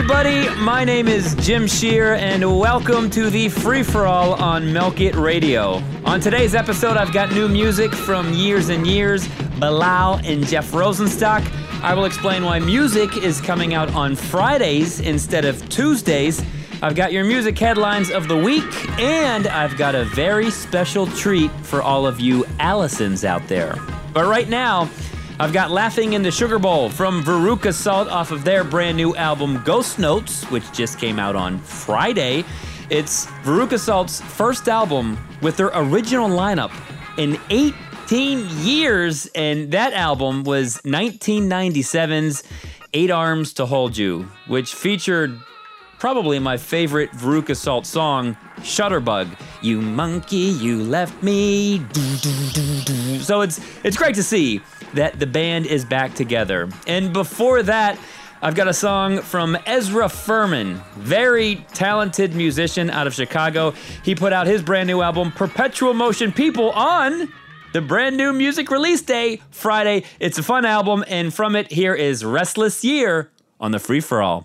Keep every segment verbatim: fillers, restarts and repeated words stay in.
everybody. My name is Jim Shear, and welcome to the Free-For-All on Milk It Radio. On today's episode, I've got new music from Years and Years, Bilal and Jeff Rosenstock. I will explain why music is coming out on Fridays instead of Tuesdays. I've got your music headlines of the week, and I've got a very special treat for all of you Allisons out there. But right now, I've got Laughing in the Sugar Bowl from Veruca Salt off of their brand new album Ghost Notes, which just came out on Friday. It's Veruca Salt's first album with their original lineup in eighteen years, and that album was nineteen ninety-seven's Eight Arms to Hold You, which featured probably my favorite Veruca Salt song, Shutterbug. You monkey, you left me. So it's it's great to see that the band is back together. And before that, I've got a song from Ezra Furman, very talented musician out of Chicago. He put out his brand new album, Perpetual Motion People, on the brand new music release day, Friday. It's a fun album, and from it, here is Restless Year on the Free-For-All.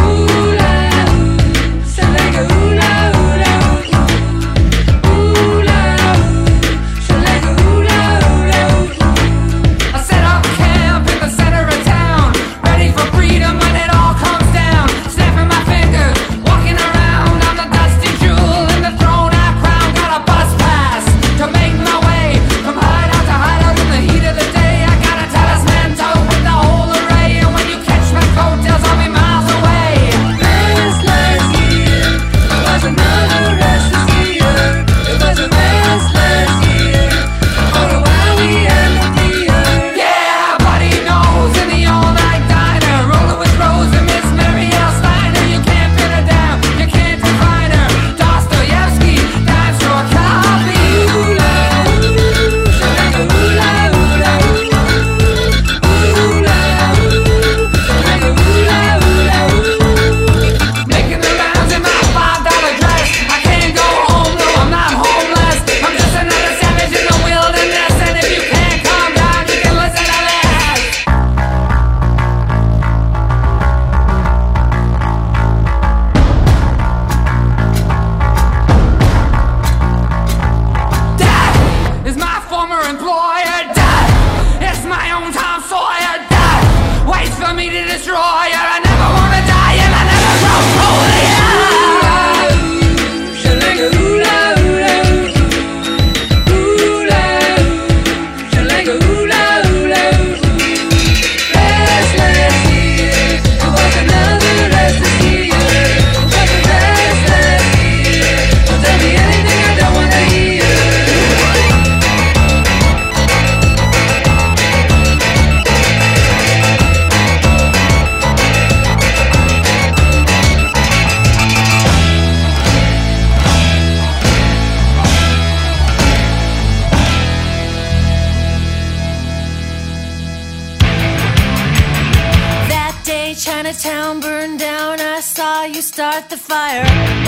Chinatown burned down, I saw you start the fire.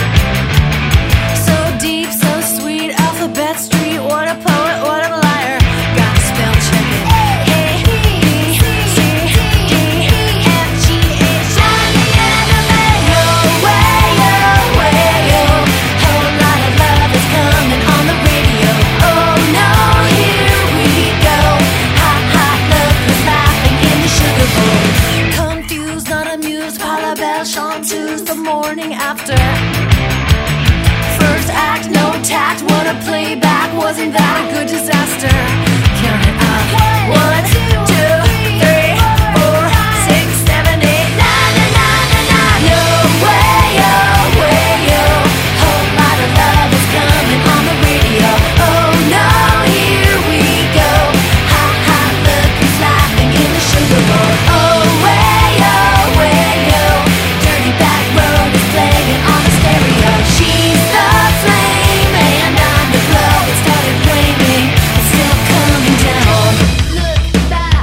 So deep, so sweet, Alphabet Street, what a poet, what a liar. Gotta spell check it. A, B, C, D, F, G, H, I, N, M, A. Yo, way, yo, way, yo. Whole lot of love is coming on the radio. Oh no, here we go. Hot, hot, look who's laughing in the sugar bowl. Not amused, Paula Bell, chanteuse the morning after. First act, no tact, what a playback, wasn't that a good disaster? Count it up, one, two, three, four, six, seven, eight, nine, nine, nine, nine, nine. Yo, way, yo, way, yo. Whole lot of love is coming on the radio. Oh no, here we go. Ha ha, look who's laughing in the sugar bowl. Oh, way. She's the flame and I'm the glow. It started flaming, it's still coming down. Look back.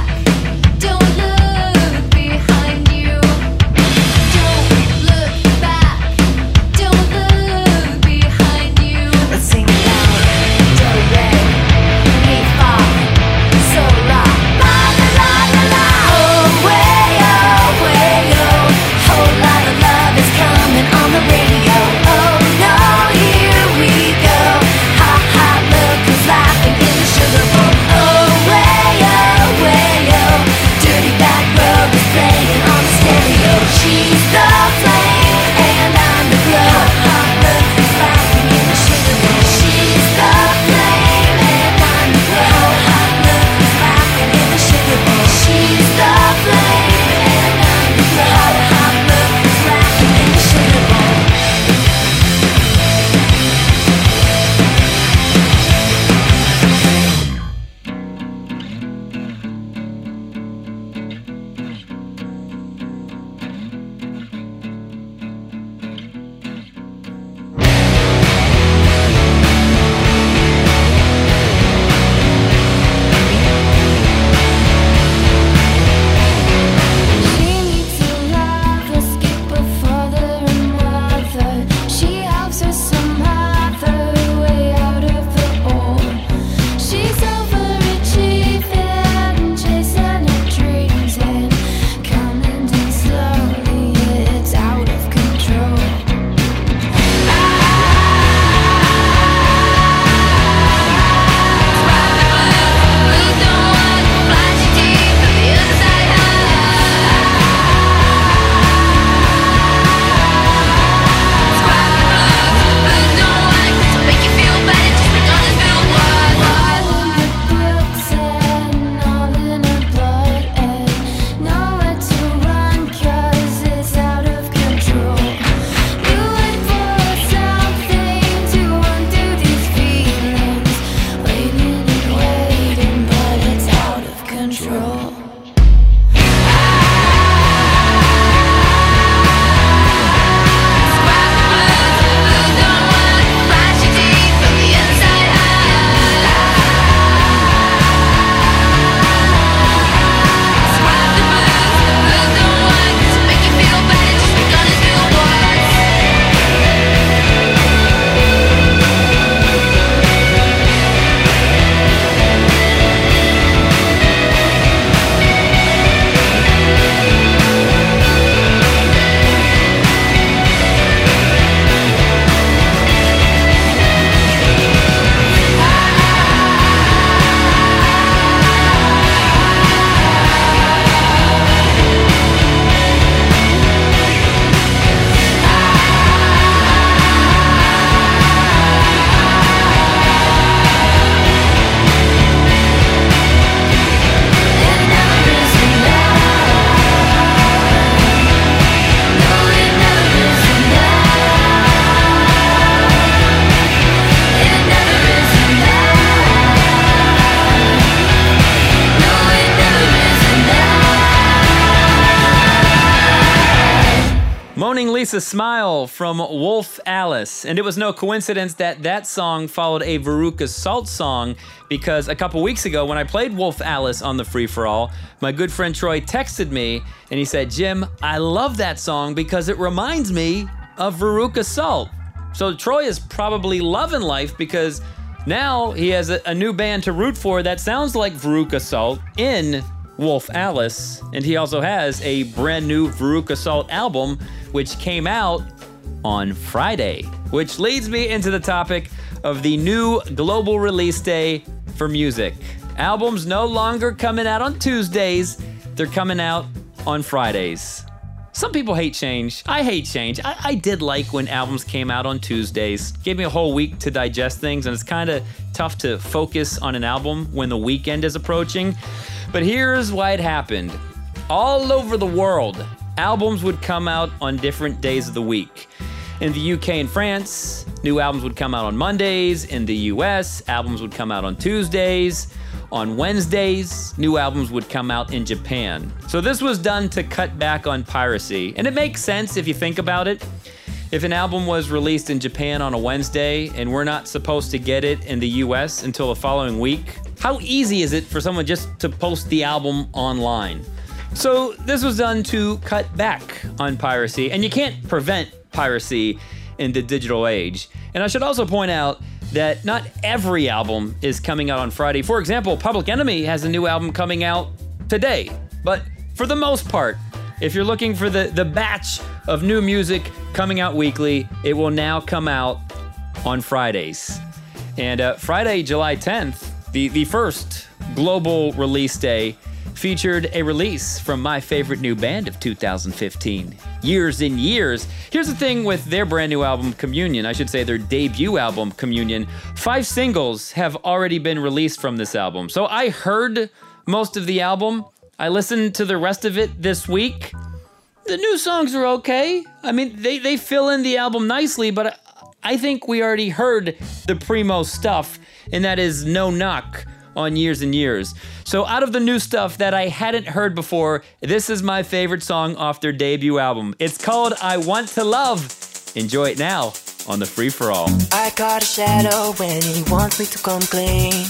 Makes a Smile from Wolf Alice. And it was no coincidence that that song followed a Veruca Salt song, because a couple weeks ago when I played Wolf Alice on the Free For All, my good friend Troy texted me and he said, Jim, I love that song because it reminds me of Veruca Salt. So Troy is probably loving life because now he has a, a new band to root for that sounds like Veruca Salt in Wolf Alice, and he also has a brand new Veruca Salt album which came out on Friday, which leads me into the topic of the new global release day for music. Albums no longer coming out on Tuesdays, they're coming out on Fridays. Some people hate change. I hate change. I, I did like when albums came out on Tuesdays. Gave me a whole week to digest things, and it's kind of tough to focus on an album when the weekend is approaching. But here's why it happened. All over the world, albums would come out on different days of the week. In the U K and France, new albums would come out on Mondays. In the U S, albums would come out on Tuesdays. On Wednesdays, new albums would come out in Japan. So this was done to cut back on piracy. And it makes sense if you think about it. If an album was released in Japan on a Wednesday and we're not supposed to get it in the U S until the following week, how easy is it for someone just to post the album online? So this was done to cut back on piracy, and you can't prevent piracy in the digital age. And I should also point out that not every album is coming out on Friday. For example, Public Enemy has a new album coming out today. But for the most part, if you're looking for the, the batch of new music coming out weekly, it will now come out on Fridays. And uh, Friday, July tenth, the, the first global release day, featured a release from my favorite new band of two thousand fifteen, Years and Years. Here's the thing with their brand new album, Communion, I should say their debut album, Communion. Five singles have already been released from this album. So I heard most of the album. I listened to the rest of it this week. The new songs are okay. I mean, they, they fill in the album nicely, but I think we already heard the primo stuff, and that is No Knock on Years and Years. So out of the new stuff that I hadn't heard before, this is my favorite song off their debut album. It's called I Want to Love. Enjoy it now on the Free For All. I caught a shadow when he wants me to come clean.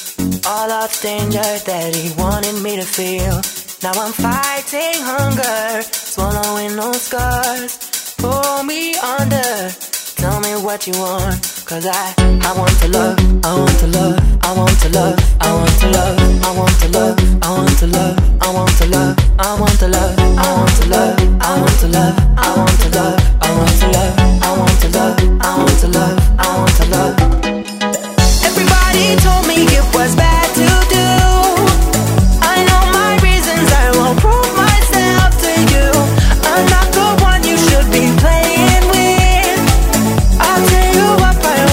All of the danger that he wanted me to feel. Now I'm fighting hunger, swallowing those scars. Pull me under, tell me what you want. Cause I, I want to love, I want to love, I want to love, I want to love, I want to love, I want to love, I want to love, I want to love, I want to love, I want to love, I want to love, I want to love, I want to love, I want to love, I want to love. Everybody told me it was bad to do. I know my reasons, I won't prove myself to you. I'm not the one you should be playing with. I'll tell you what.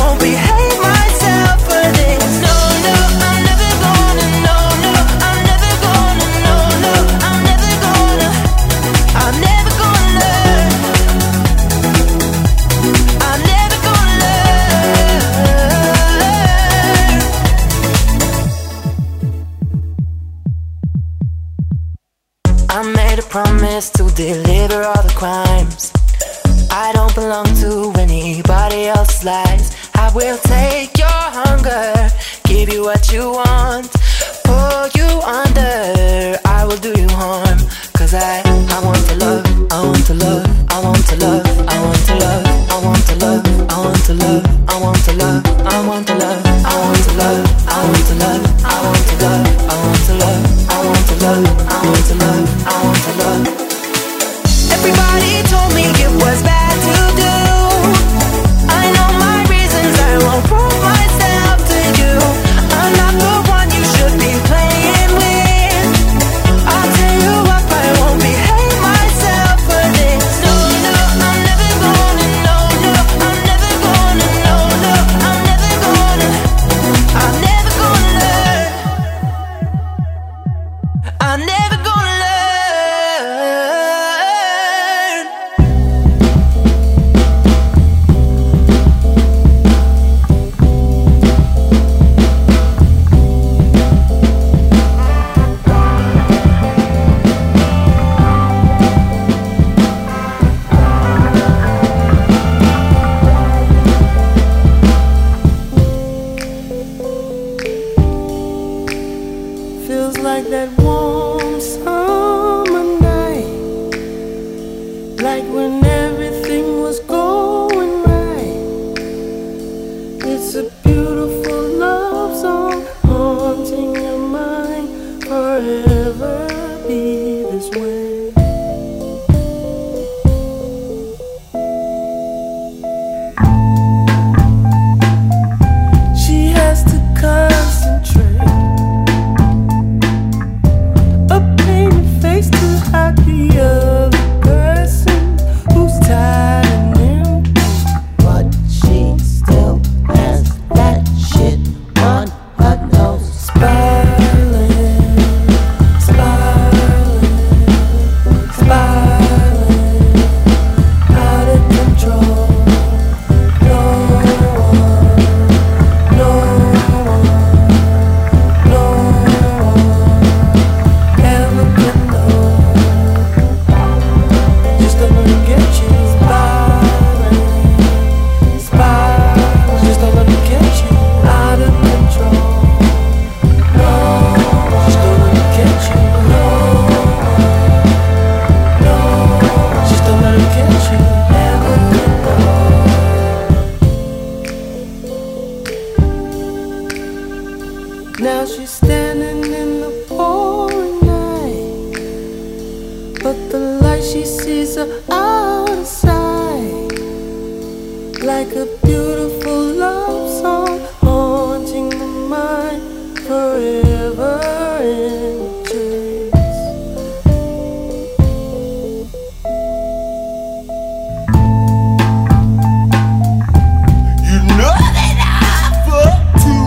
Promise to deliver all the crimes. I don't belong to anybody else's lies. I will take your hunger, give you what you want, pull you under. I will do you harm. Cause I, I want to love, I want to love, I want to love, I want to love, I want to love, I want to love, I want to love, I want to love, I want to love, I want to love, I want to love, I want to love, I want to love, I want to love, I want to love. Everybody told me it was bad to do. I know my reasons, I won't prove myself to you. I'm not the one you should be playing with. I'll tell you what, I won't behave myself for this. No, no, I'm never gonna, no, no, I'm never gonna, It's a beautiful love song, haunting your mind, forever be this way. She has to concentrate, a painted face to hide the other person who's tired and empty, but she still has that shit on her nose. Spiraling, spiraling, spiraling, out of control. No one, no one, no one ever can know. Just a little get you. Spiraling, spiraling, just a little get you out of control. No, just a little get you. No, no, just a little get you. Never can know. Now she's standing in the pouring night, but the light she sees are out of sight. Like a beautiful love song, haunting the mind, forever in chains. You know that I fucked too.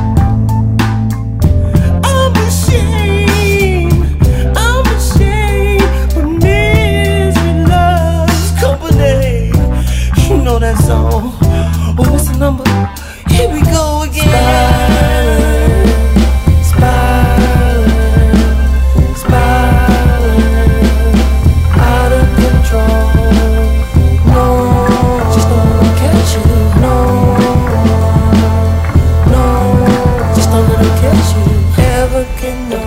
I'm ashamed, I'm ashamed, but misery loves company. You know that song. Oh, what's the number? Here we go again. Spiraling, spiraling, spiraling, out of control. No, just don't look at you. No, no, just don't look at you. Ever can know.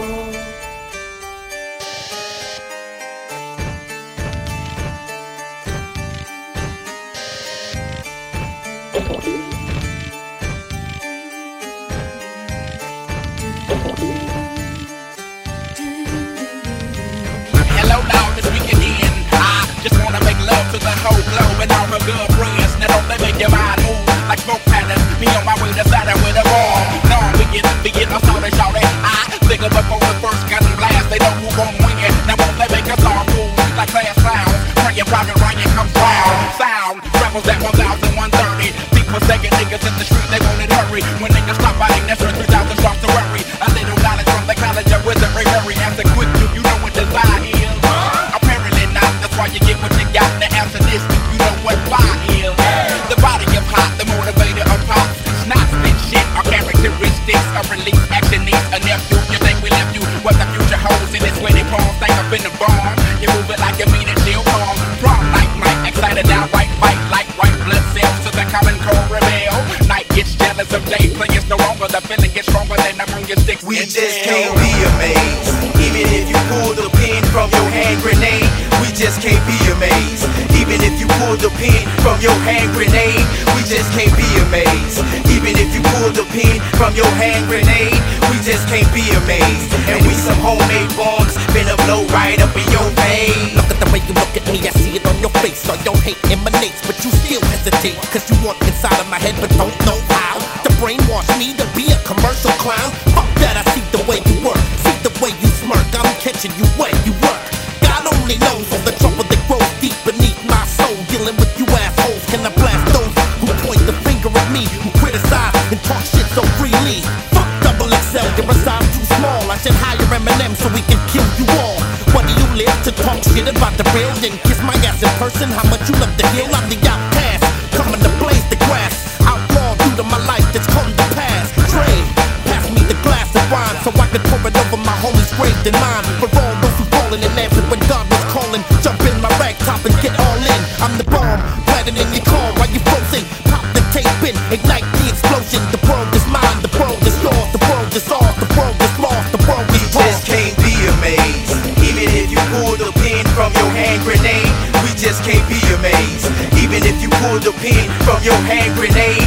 Hello, now this weekend in. I just wanna make love to the whole globe and all my good friends. Now don't they make your mind move like smoke patterns? Me on my way to Saturn with a bomb. No, begin, begin, I'm sorry, shorty. I think before the first gun blast, they know who gon' win it. Now won't they make us all move like fast sounds? Praying private Ryan comes round. Sound travels at one thousand one thirty. People saying niggas in the street, they want it hurry. When niggas stop fighting, that's when three thousand starts to worry. A little knowledge from the college of wizardry, hurry. Answer quick, do you know what desire is? Apparently not, that's why you get what you got. The answer this, do you know what fire is? The body of hot, the motivator of pop. Not spit shit, our characteristics of release, action needs a nephew. You think we left you, what the future holds in its sweaty palms. Think up in the barn, you move it like you mean it, still calm. Prom like Mike, excited now, right, fight like white blood cells to the common cold rebel. Night gets jealous of day, players no longer, the feeling gets stronger than the moon gets sticks. We just can't be amazed. Even if you pull the pin from your hand grenade, we just can't be amazed. Even if you pull the pin from your hand grenade, we just can't be amazed. Even if you pull the pin from your hand grenade, we just can't be amazed. And we some homemade bombs, finna blow right up in your vein. Look at the way you look at me, I see it on your face. All your hate emanates, but you still hesitate. Cause you want inside of my head, but don't know how to brainwash me to be a commercial clown. Fuck that, I see the way you work, see the way you smirk. I'm catching you where you work. God only knows all the trouble that grows deep beneath my soul. Dealing with you assholes, can I blast those who point the finger at me, who criticize and talk shit so freely? Fuck double X L, you're a size too small. I should hire Eminem so we can kill you all. What do you live to talk shit about the real? Then kiss my ass in person, how much you love the hill? I'm the outcast, coming to blaze the grass. Outlaw due to my life that's come to pass. Dre, pass me the glass of wine so I can pour it over my homies grave than mine. For all those who fallen and answered when God was calling, jump in my rag top and get all in. I'm the bomb, planted in your car while you frozen. Pop the tape in, ignite the explosion. The world is mine, the world is yours, the world is ours, the world is lost, the world is lost. We just can't be amazed. Even if you pull the pin from your hand grenade, we just can't be amazed. Even if you pull the pin from your hand grenade, we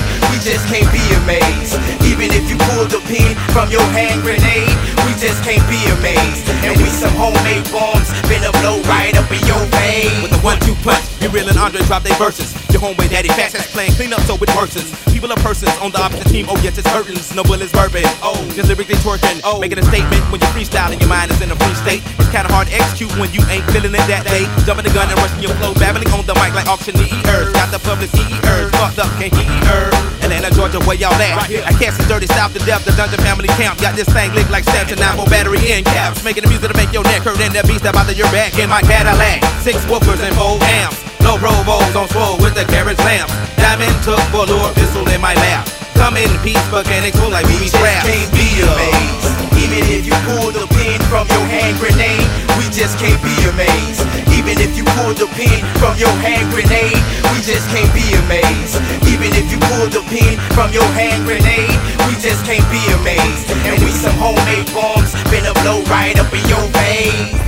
just can't be amazed. Even if you pull the pin from your hand grenade, we just can't be amazed. And we some homemade bombs, finna blow right up in your vein. With a one two punch, you real and Andre drop their verses. Your homeboy daddy fast ass playing clean up so it worsens. People are persons on the opposite team, oh yes it's hurtin'. No bullets burping, oh just lyrically twerking. Oh, making a statement when you freestyle and your mind is in a free state. It's kinda hard to execute when you ain't feeling it that day. Jumping the gun and rushing your flow, babbling on the mic like auctioneers. Got the public E E's, fucked up, can't hear. Atlanta, Georgia, where y'all at? I can't see dirty south to death, the Dungeon Family Camp. Got this thing licked like Samson, nine more battery in caps. Making the music to make your neck hurt and the beast that bother your back. In my Cadillac, six woofers and four amps. Low provos on swole with the carriage lamp. Diamond took Bulldog pistol in my lap. Come in peace, mechanics full like we just can't be amazed. Even if you pull the pin from your hand grenade, we just can't be amazed. Even if you pull the pin from your hand grenade, we just can't be amazed. Even if you pull the pin from your hand grenade, we just can't be amazed. And we some homemade bombs, finna blow right up in your veins.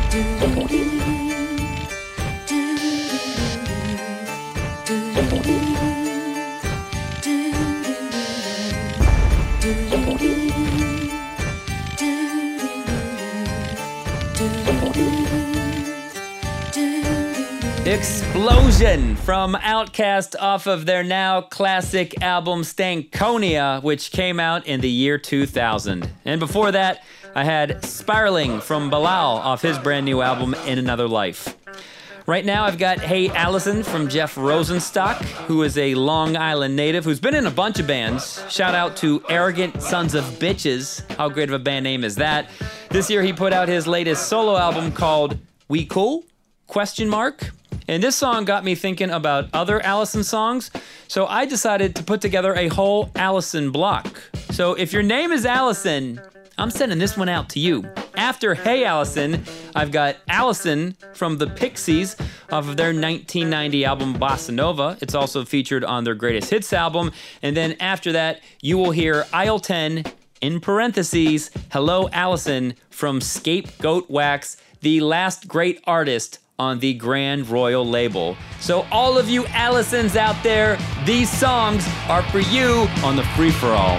Explosion from Outkast off of their now classic album Stankonia, which came out in the year two thousand. And before that, I had Spiraling from Bilal off his brand new album In Another Life. Right now, I've got Hey Allison from Jeff Rosenstock, who is a Long Island native who's been in a bunch of bands. Shout out to Arrogant Sons of Bitches. How great of a band name is that? This year, he put out his latest solo album called We Cool? Question mark. And this song got me thinking about other Allison songs, so I decided to put together a whole Allison block. So if your name is Allison, I'm sending this one out to you. After Hey Allison, I've got Allison from the Pixies off of their nineteen ninety album Bossa Nova. It's also featured on their Greatest Hits album. And then after that, you will hear Aisle ten, in parentheses, Hello Allison from Scapegoat Wax, the last great artist on the Grand Royal label. So all of you Allisons out there, these songs are for you on the Free-For-All.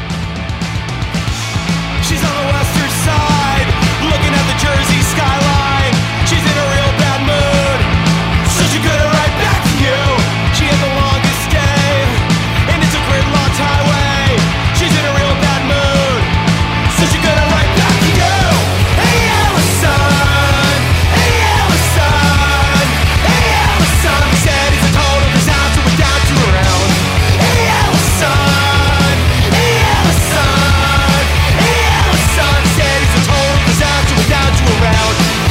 She's on the western side, looking at the Jersey skyline. She's in a real bad mood, so she could have right back to you. She had the longest day, and it's a gridlocked highway. She's in a real bad mood, so she could have right back to you. Hey Allison, hey Allison, hey Allison. He said he's a total disaster without you around. Hey Allison, hey Allison. Son said he's a total disaster without you around.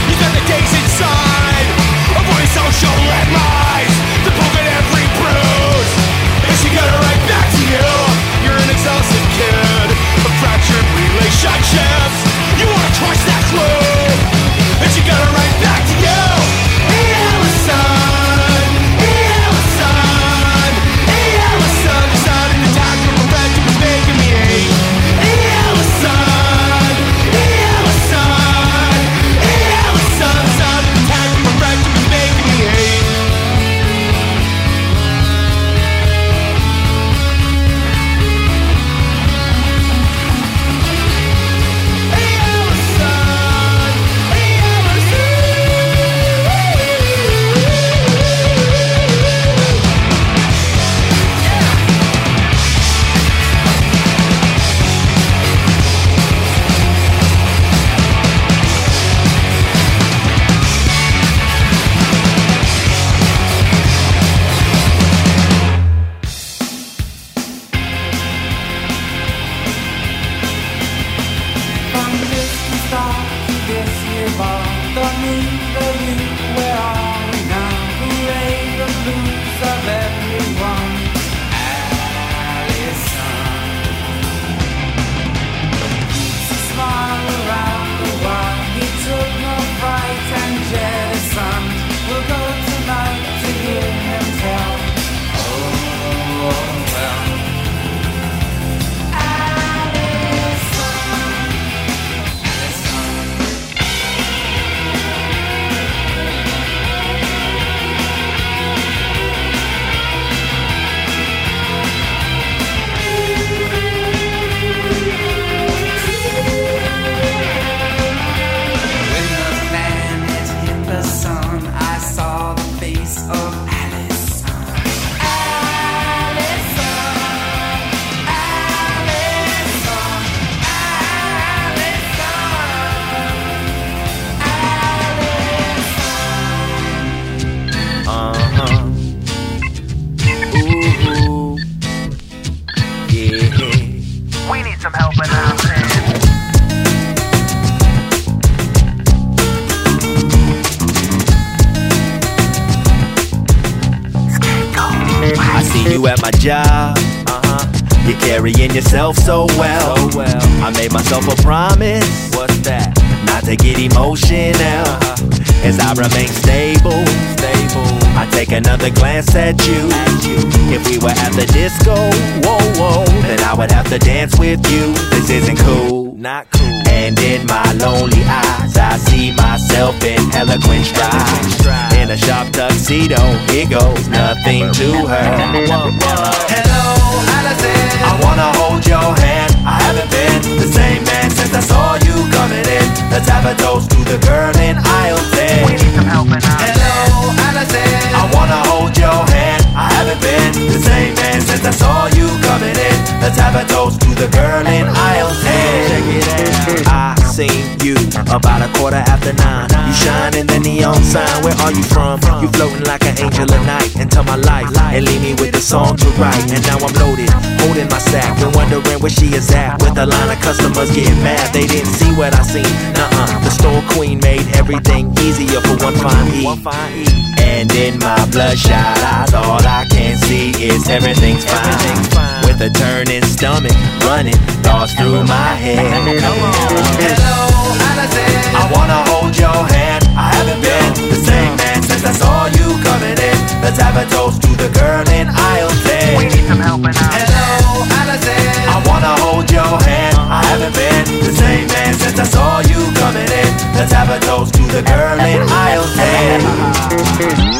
at my job. Uh-huh. You're carrying yourself so well. So well. I made myself a promise. What's that? Not to get emotional. Uh-huh. As I remain stable. Stable. I take another glance at you. At you. If we were at the disco, whoa, whoa, then I would have to dance with you. This isn't cool. Not cool. And in my lonely eyes, I see myself in eloquent stride. In a sharp tuxedo, here goes nothing to her. Hello, Allison. I wanna hold your hand. I haven't been the same man since I saw you coming in. Let's have a toast to the girl in aisle ten. We need some help in aisle ten. Hello, Allison. I wanna hold your hand. I haven't been the same man since I saw you coming in. Let's have a toast to the girl in aisle ten. Check it out. I seen you about a quarter after nine. You shine in the neon sign. Where are you from? You floating like an angel of night into my life and leave me with a song to write. And now I'm loaded, holding my sack and wondering where she is at. With a line of customers getting mad, they didn't see what I seen. Nuh-uh, the store queen made everything easier for one fine E. And in my bloodshot eyes, all I can see is everything's fine. With a turning stomach, running thoughts through my head. Hello, Allison. I wanna hold your hand. I haven't been the same man since I saw you coming in. Let's have a toast to the girl in aisle ten. We need some help in aisle ten. Hello, Allison. I wanna hold your hand. I haven't been the same man since I saw you coming in. Let's have a toast to the girl in aisle ten.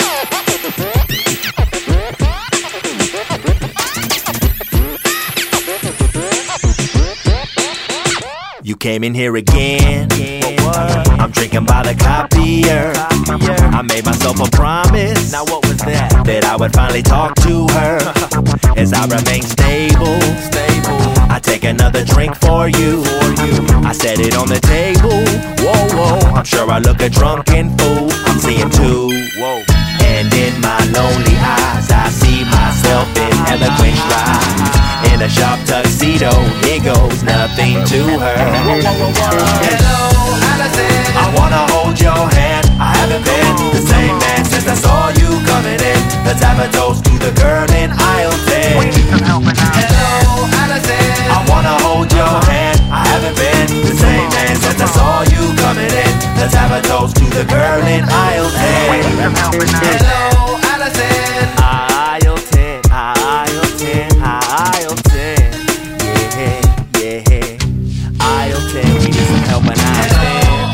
You came in here again. I'm drinking by the copier. I made myself a promise. Now what was that? That I would finally talk to her. As I remain stable. I take another drink for you. I set it on the table. Whoa, whoa. I'm sure I look a drunken fool. I'm seeing two. Whoa. And in my lonely eyes, I see myself in eloquent stride. In a sharp tuxedo, here goes nothing to her. Hello, Allison. I wanna hold your hand. I haven't been the same man since I saw you coming in. Let's have a toast to the girl in aisle ten. We need some help in aisle ten. Hello, Allison. I wanna hold your hand. I haven't been the same man since I saw you coming in. Let's have a toast to the girl in aisle ten. We need some help in aisle ten. Hello, Allison. Aisle ten, aisle ten, aisle ten. Yeah, yeah. Aisle ten, we need some help in aisle ten.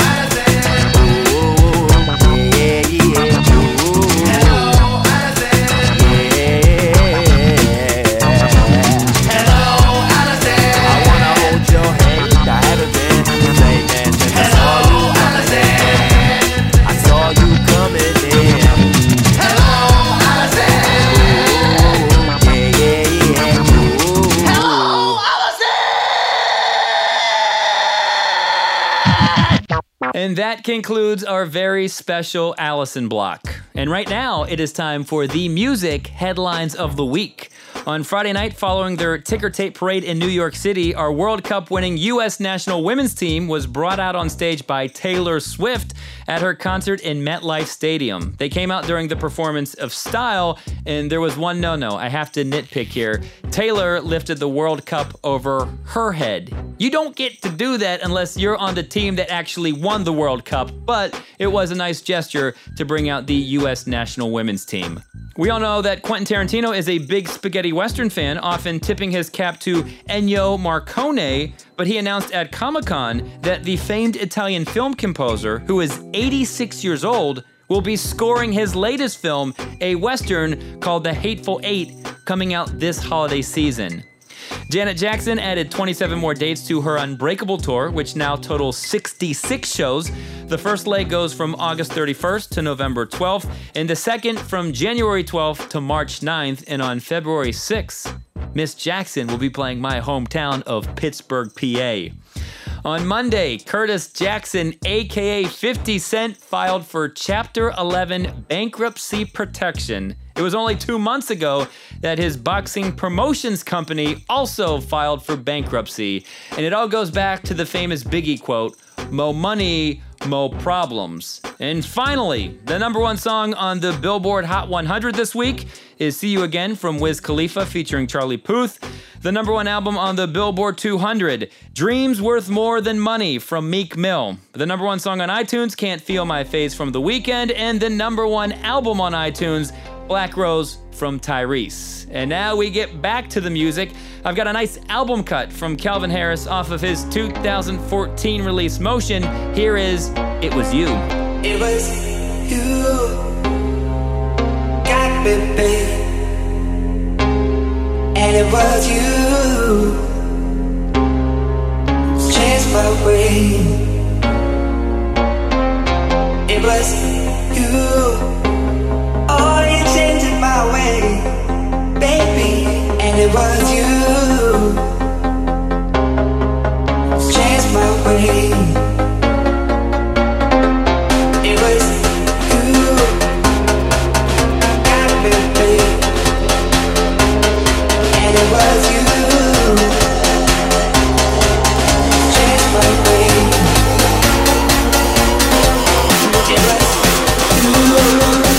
And that concludes our very special Allison block. And right now, it is time for the music headlines of the week. On Friday night, following their ticker tape parade in New York City, our World Cup winning U S national women's team was brought out on stage by Taylor Swift at her concert in MetLife Stadium. They came out during the performance of Style, and there was one no-no. I have to nitpick here. Taylor lifted the World Cup over her head. You don't get to do that unless you're on the team that actually won the World Cup, but it was a nice gesture to bring out the U S national women's team. We all know that Quentin Tarantino is a big spaghetti western fan, often tipping his cap to Ennio Morricone, but he announced at Comic-Con that the famed Italian film composer, who is eighty-six years old, will be scoring his latest film, a western called The Hateful Eight, coming out this holiday season. Janet Jackson added twenty-seven more dates to her Unbreakable tour, which now totals sixty-six shows. The first leg goes from August thirty-first to November twelfth, and the second from January twelfth to March ninth, and on February sixth, Miss Jackson will be playing my hometown of Pittsburgh, P A. On Monday, Curtis Jackson, aka fifty Cent, filed for Chapter eleven bankruptcy protection. It was only two months ago that his boxing promotions company also filed for bankruptcy. And it all goes back to the famous Biggie quote, "Mo money, mo problems." And finally, the number one song on the Billboard Hot one hundred this week is See You Again from Wiz Khalifa featuring Charlie Puth. The number one album on the Billboard two hundred, Dreams Worth More Than Money from Meek Mill. The number one song on iTunes, Can't Feel My Face from The Weeknd. And the number one album on iTunes, Black Rose from Tyrese. And now we get back to the music. I've got a nice album cut from Calvin Harris off of his two thousand fourteen release Motion. Here is It Was You. It was you, got me, babe. And it was you, changed my way. It was you, oh, you changed my way, baby. And it was you, changed my way. It was you, got me, babe. And it was you, changed my way. It was you.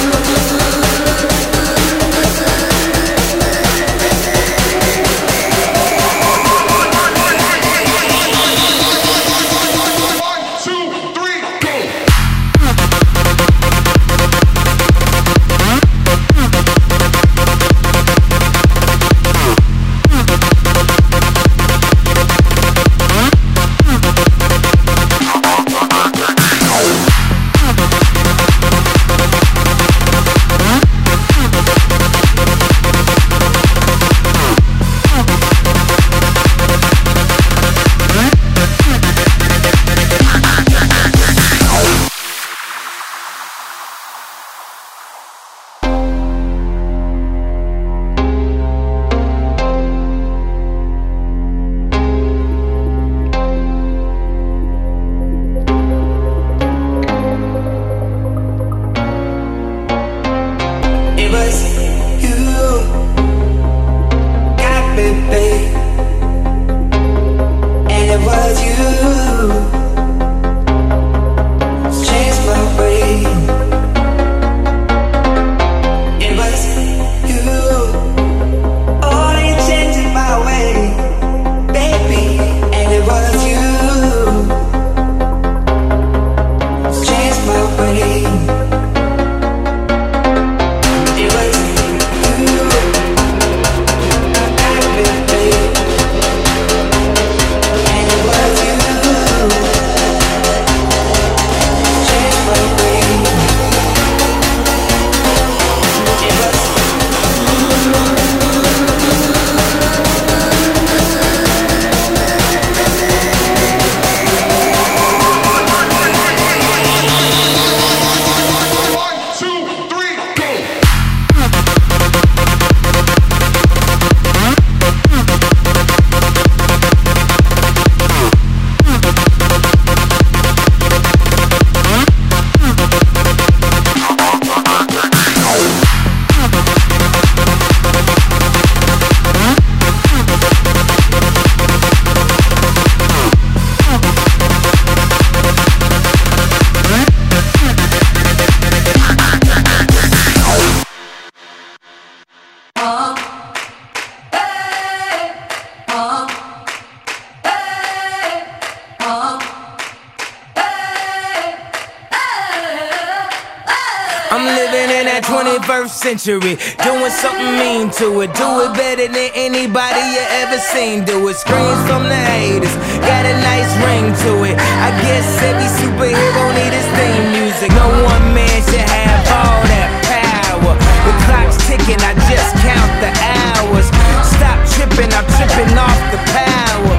I'm living in that twenty-first century, doing something mean to it. Do it better than anybody you ever seen do it. Screams from the haters, got a nice ring to it. I guess every superhero need his theme music. No one man should have all that power. The clock's ticking, I just count the hours. Stop tripping, I'm tripping off the power.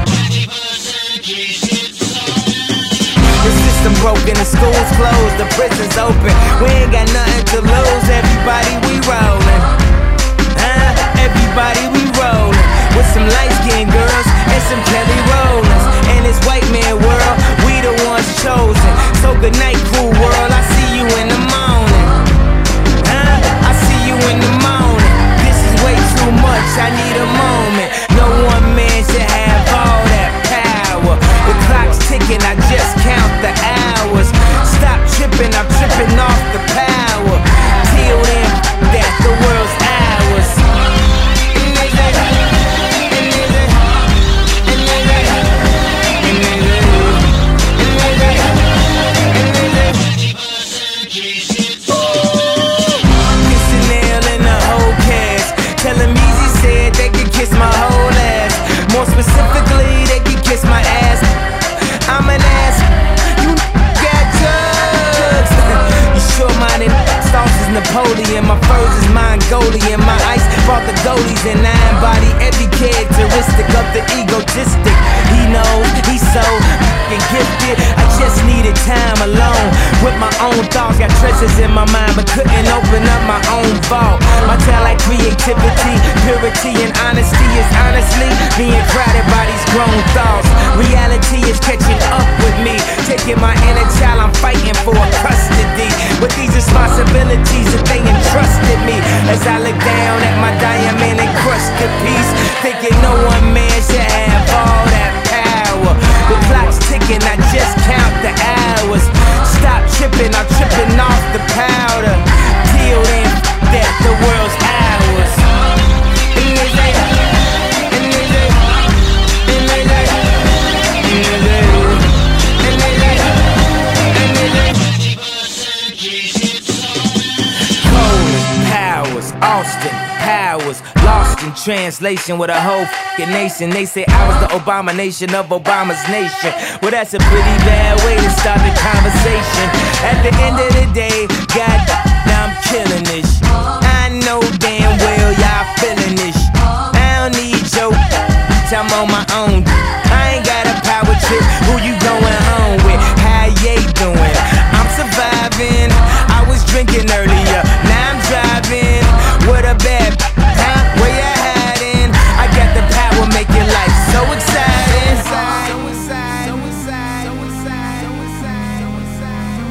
The system broken, the school's closed, the prison's open. We ain't got nothing to lose, everybody we rollin'. Huh? Everybody we rollin'. With some light-skinned girls and some Kelly Rollins. In this white man world, we the ones chosen. So good night, cool world, I see you in the morning. Huh? I see you in the morning. This is way too much, I need a moment. No one man should have all that power. The clock's ticking, I just count the hours. Stop tripping, I'm tripping off the power. Till then, that the world's out. said they could kiss my whole ass. More specifically, they could kiss my ass. I'm an ass. You got drugs. You sure-minded sauce is Napoleon. My furs is Mongolian. My ice brought the goalies, and I embody every characteristic of the egotistic. He knows he's so f***ing gifted. I just needed time alone with my own thoughts. Got treasures in my mind, but couldn't open up my own vault. My talent, creativity, purity, and honesty is honestly being crowded by these grown thoughts. Reality is catching up with me, taking my inner child. I'm fighting for custody with these responsibilities that they entrusted me. As I look down at my diamond encrusted piece, thinking no one man should have all that power. The clock's ticking, I just count the hours. Stop tripping, I'm tripping off the powder. Till then, that the world's ours. And they say, and they say, and they say, and they say, and they say, and they say. Coleman, Powers, Austin, Powers, lost in translation with a whole f***ing nation. They say I was the abomination of Obama's nation. Well, that's a pretty bad way to start the conversation. At the end of the day, God, I'm killing this. I know damn well y'all feeling this. I don't need your I'm on my own. I ain't got a power trip. Who you going home with? How you doing? I'm surviving. I was drinking earlier. Now I'm driving. What a bad, huh? Where you hiding? I got the power, make your life so exciting. So exciting. So exciting. So exciting. So exciting. So exciting. So exciting.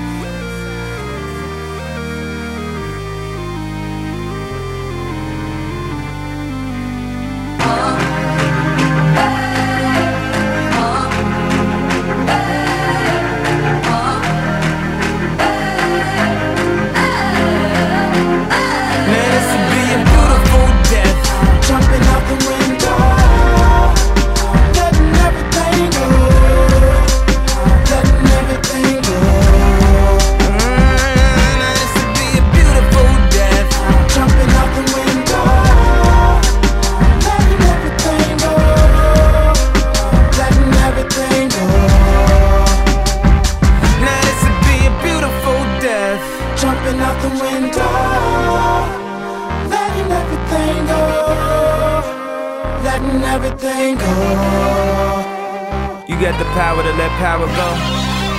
Everything go. You got the power to let power go.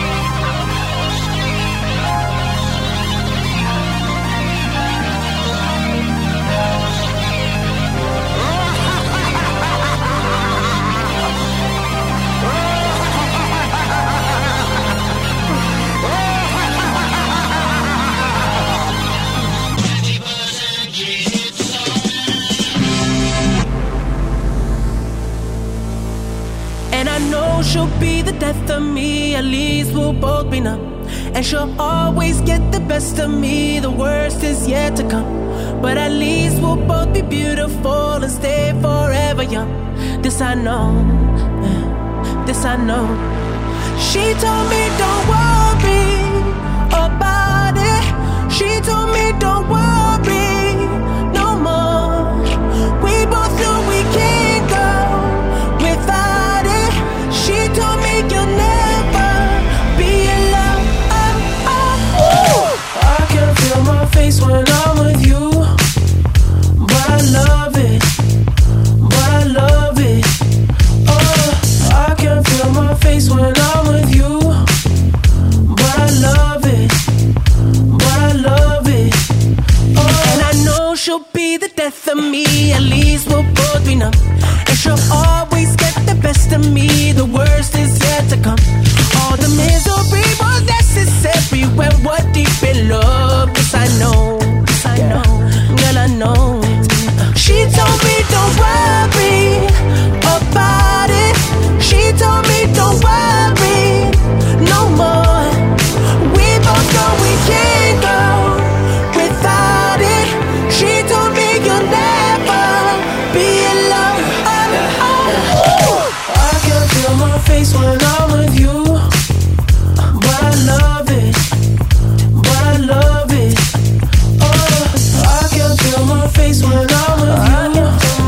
She'll be the death of me, at least we'll both be numb. And she'll always get the best of me, the worst is yet to come. But at least we'll both be beautiful and stay forever young. This I know, this I know. She told me don't worry about it. She told me don't worry no more. We both know we can't go without it. She told me you'll never be alone. Oh, oh. I can feel my face when I'm with you, but I love it, but I love it. Oh, I can feel my face when I'm with you, but I love it, but I love it. Oh, and I know she'll be the death of me, at least we'll both be numb. And she'll always get the best of me, the worst is yet to come. All the misery was necessary when we're deep in love. Yes, I know, yes, I know, girl, I know. She told me don't worry about it. She told me don't worry no more. We both know we can't go without it. She told me you'll never be alone. I can feel my face when I'm with you, but I love it, but I love it. Oh, I can feel my face when I'm with you.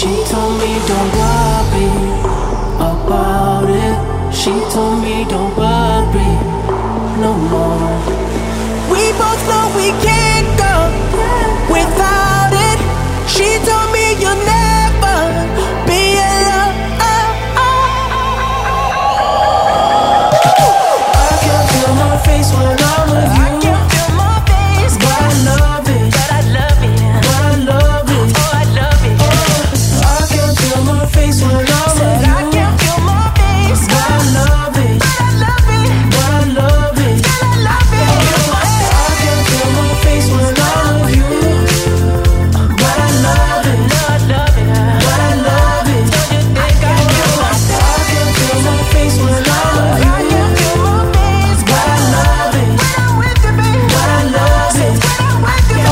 She told me don't worry about it. She told me don't worry no more. We both know we can't go without it. She told me you'll never be alone. I can feel my face when I'm with you. I can feel my face, but I love it. But I love it. But I love it. Oh, I love it. Oh, I can feel my face when I'm with you. I can feel my face, but I love it. But I love it. But I love it. But I love it. I can feel my face when I'm with you. But I love it. But I love it. But I love it. I can feel my I can feel my face when I'm with you. I can feel my face, but I love it. When I'm with you, baby. But I love it. When I'm with you,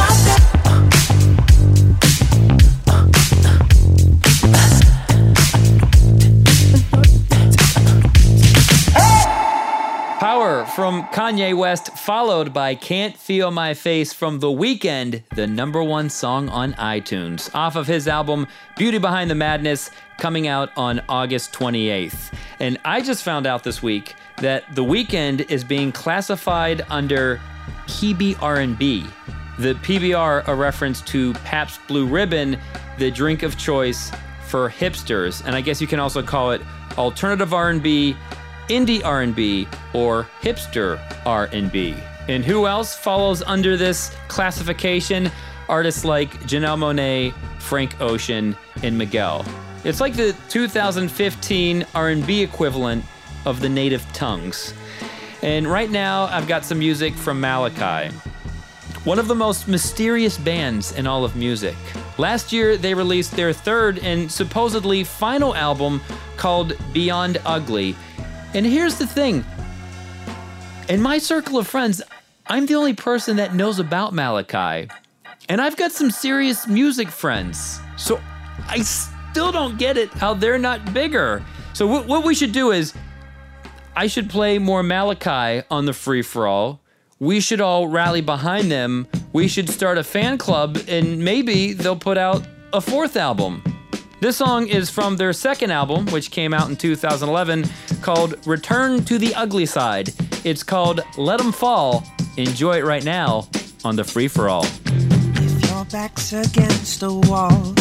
Power from Kanye West, followed by Can't Feel My Face from The Weeknd, the number one song on iTunes, off of his album Beauty Behind the Madness, coming out on August twenty-eighth. And I just found out this week that The Weeknd is being classified under P B R and B. The P B R, a reference to Pabst Blue Ribbon, the drink of choice for hipsters. And I guess you can also call it alternative R and B, indie R and B, or hipster R and B. And who else follows under this classification? Artists like Janelle Monáe, Frank Ocean, and Miguel. It's like the two thousand fifteen R and B equivalent of the Native Tongues. And right now, I've got some music from Malachi, one of the most mysterious bands in all of music. Last year, they released their third and supposedly final album called Beyond Ugly. And here's the thing. In my circle of friends, I'm the only person that knows about Malachi. And I've got some serious music friends. So I still don't get it how they're not bigger. So w- what we should do is, I should play more Malachi on the free-for-all. We should all rally behind them. We should start a fan club, and maybe they'll put out a fourth album. This song is from their second album, which came out in two thousand eleven, called Return to the Ugly Side. It's called Let 'Em Fall. Enjoy it right now on the free-for-all. If your back's against the wall,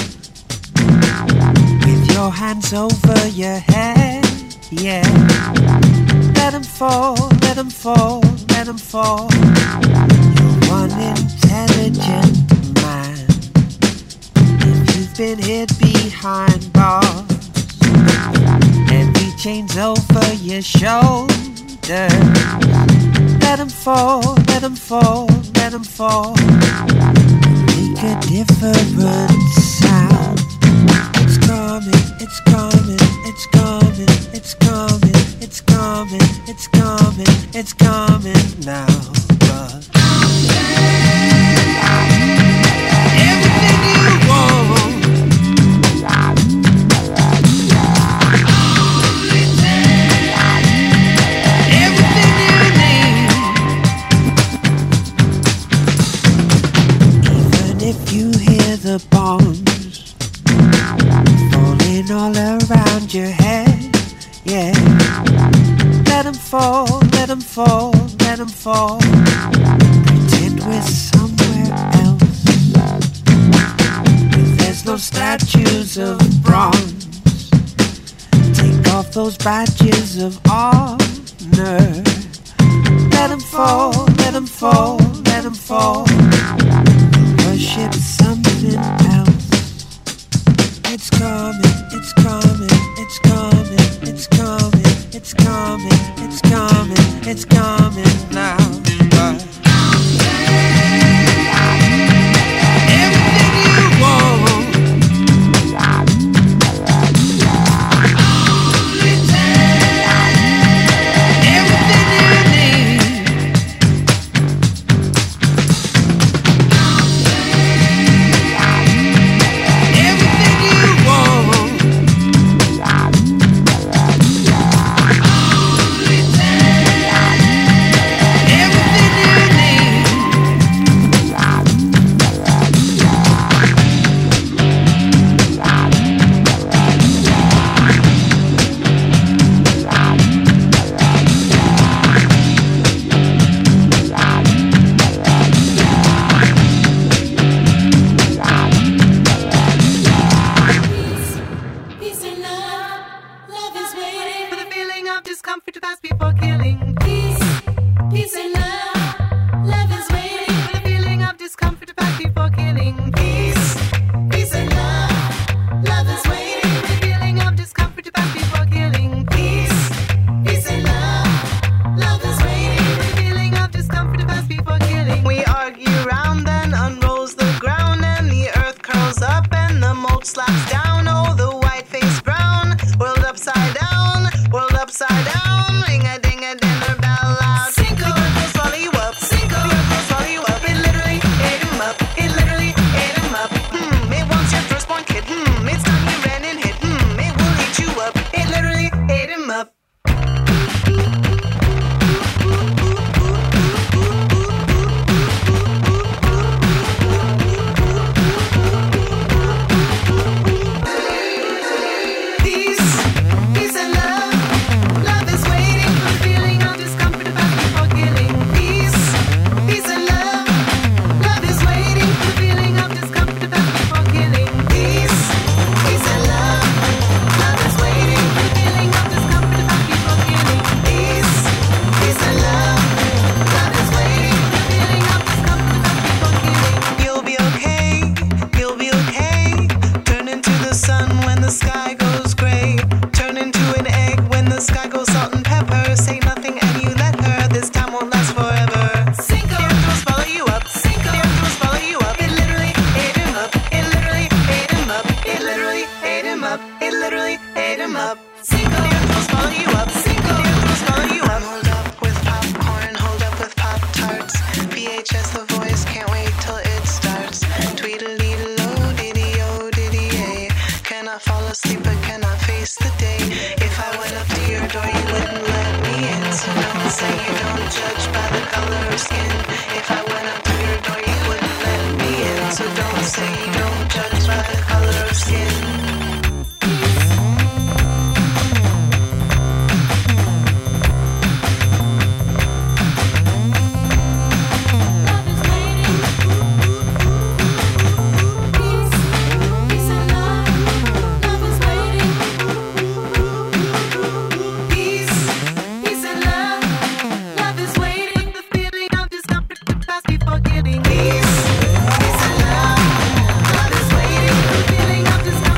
with your hands over your head, yeah. Let 'em fall, let 'em fall, let 'em fall. You're one intelligent man. If you've been hid behind bars, heavy chains over your shoulders, let 'em fall, let 'em fall, let 'em fall. Make a different sound. It's coming, it's coming, it's coming, it's coming, it's coming, it's coming, it's coming now. But everything you want, everything you need, even if you hear the bombs falling all around your head, yeah. Let 'em fall, let 'em fall, let 'em fall. Pretend we're somewhere else. If there's no statues of bronze, take off those badges of honor. Let 'em fall, let 'em fall, let 'em fall. Worship something else. It's coming, it's coming, it's coming, it's coming, it's coming, it's coming, it's coming now. But everything you want, everything you need, coat slaps down. Oh, the white face brown. World upside down, world upside down. Ring a ding a dinner bell loud. Cinco, the earth will swallow you up. Cinco, the earth will swallow you up. It literally ate him up. It literally ate him up. Hmm, it wants your firstborn kid. Hmm, it's time you ran and hid. Hmm, it will eat you up. It literally ate him up. Peace and love, love is waiting. The feeling of discomfort to pass before getting peace. Peace and love, love is waiting. The feeling of discomfort to pass before getting peace. Peace and love, love is waiting.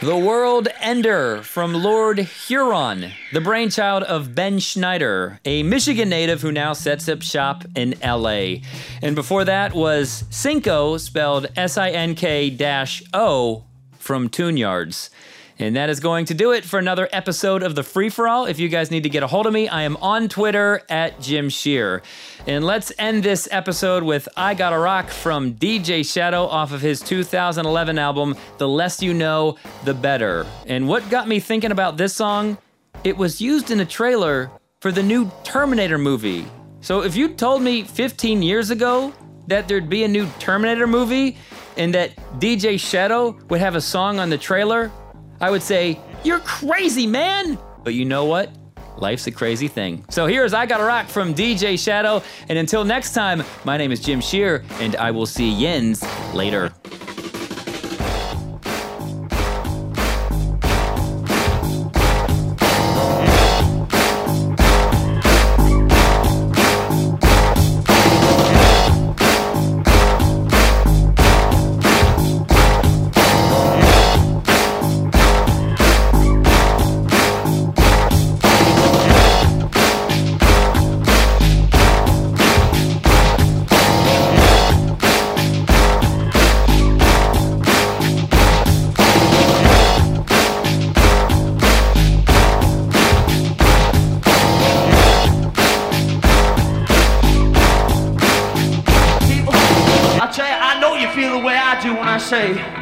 The World Ender from Lord Huron, the brainchild of Ben Schneider, a Michigan native who now sets up shop in L A. And before that was Cinco, spelled S I N K O, from Tune Yards. And that is going to do it for another episode of the Free For All. If you guys need to get a hold of me, I am on Twitter at Jim Shear. And let's end this episode with I Gotta Rock from D J Shadow off of his two thousand eleven album, The Less You Know, The Better. And what got me thinking about this song, it was used in a trailer for the new Terminator movie. So if you told me fifteen years ago that there'd be a new Terminator movie and that D J Shadow would have a song on the trailer, I would say, you're crazy, man! But you know what? Life's a crazy thing. So here's I Gotta Rock from D J Shadow. And until next time, my name is Jim Shear, and I will see yins later. Feel the way I do when I say